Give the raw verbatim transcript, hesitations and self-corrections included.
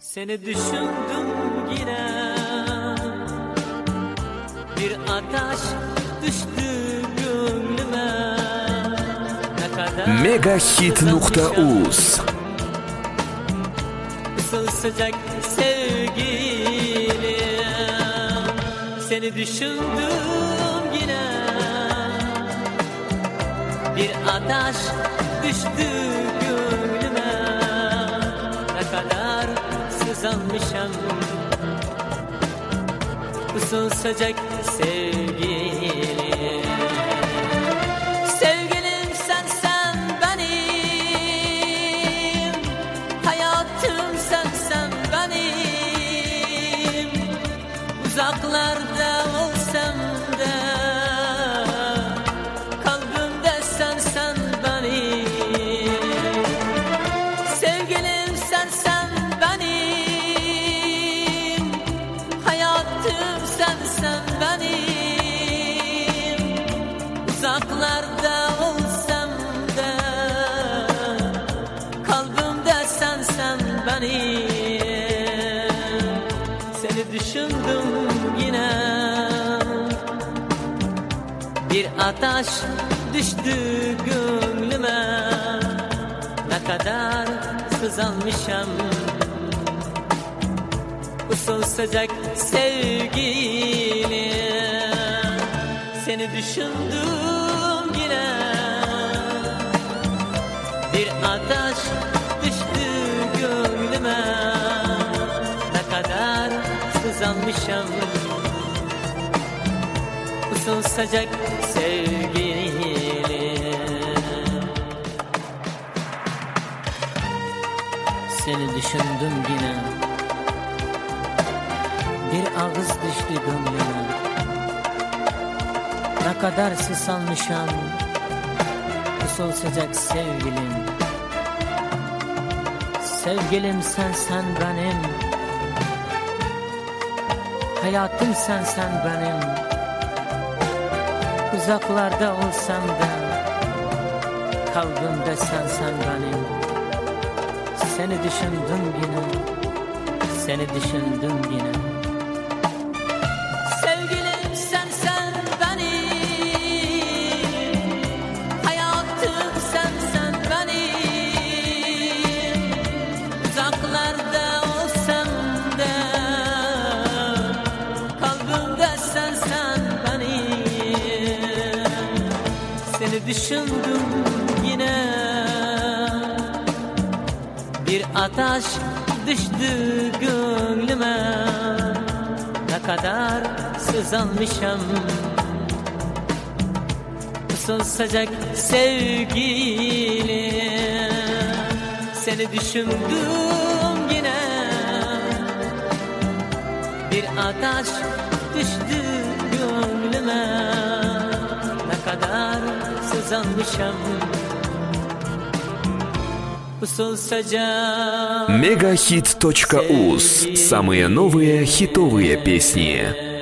Seni düşündüm yine, bir ateş düştü gönlüme. Megahit nokta uz Isıl sıcak sevgilim, seni düşündüm yine, bir ateş düştü gönlüme. Ne kadar sızlanmışam ısıl sıcak sevgilim. Sevgilim sensen benim, hayatım sensen benim. Uzaklarda olsam da kalbimde sensen benim. Sevgilim sensen benim, hayatım sensen benim. Uzaklarda olsam da kalbimde sensen benim. Seni düşündüm yine, bir ateş düştü gönlüme. Ne kadar sızlanmışam ısıl sıcak sevgilim. Seni düşündüm yine, bir ateş düştü gönlüme. Ne kadar sızlanmışam ısıl sıcak sevgilim. Seni düşündüm yine, bir ağız düştü gönlüme. Ne kadar susalmışam ısıl sıcak sevgilim. Sevgilim sensen benim, hayatım sensen benim. Uzaklarda olsam da kalbimde sensen benim. Seni düşündüm yine, seni düşündüm yine. Sevgilim sensen benim, hayatım sensen benim. Uzaklarda olsam da kalbimde sensen benim. Seni düşündüm yine, bir ateş düştü gönlüme. Ne kadar sızlanmışam ısıl sıcak sevgilim. Seni düşündüm yine, bir ateş düştü gönlüme. Ne kadar sızlanmışam ısıl sıcak. Megahit точка уз. Самые новые хитовые песни.